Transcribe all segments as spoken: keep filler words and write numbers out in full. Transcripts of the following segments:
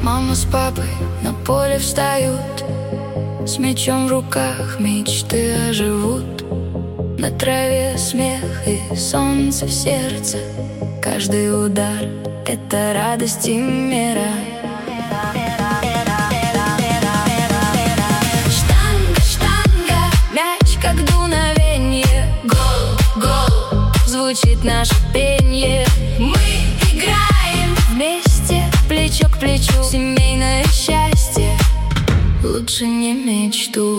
Мама с папой на поле встают, с мячом в руках мечты оживут. На траве смех и солнце в сердце, каждый удар — это радость и мира. Штанга, штанга, мяч как дуновенье. Гол, гол, звучит наше пенье. Мы играем вместе, плечо к плечу. Семейное счастье лучше не мечту.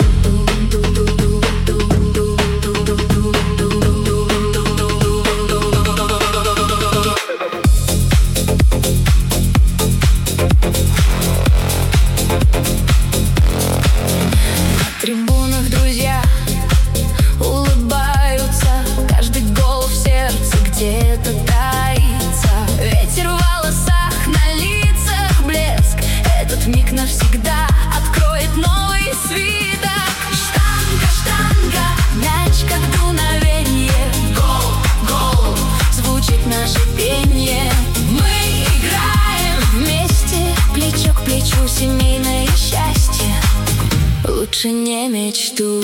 На трибунах друзья улыбаются, каждый гол в сердце где-то таится. Ветер в волосах, на лицах блеск, этот миг навсегда откроет новый свиток. Штанга, штанга, мяч как дуновенье. Гол, гол, звучит наше пенье. Мы играем вместе, плечо к плечу. Семейное счастье лучше не мечту.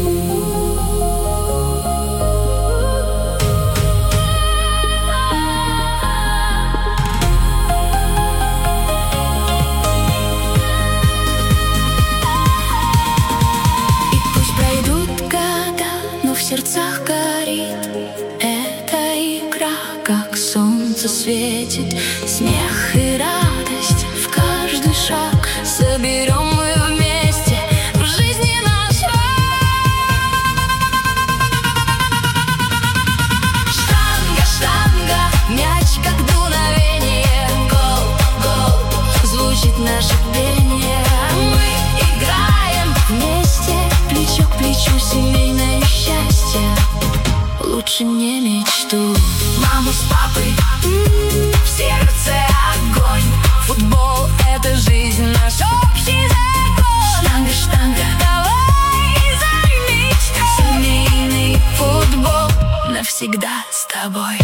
В сердцах горит эта игра, как солнце светит, смех и радость в каждый шаг. Соберем мы вместе в жизни наш рай. Штанга, штанга, мяч как дуновенье. Гол, гол, звучит наше пение. Мы играем вместе, плечо к плечу. Семейное счастье лучше не мечту. Мама с папой, в сердце огонь. Футбол — это жизнь, наш общий закон. Штанга, штанга, давай за мечту. Семейный футбол навсегда с тобой.